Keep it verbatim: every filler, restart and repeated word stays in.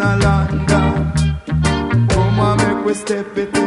a London. Come on, make we step it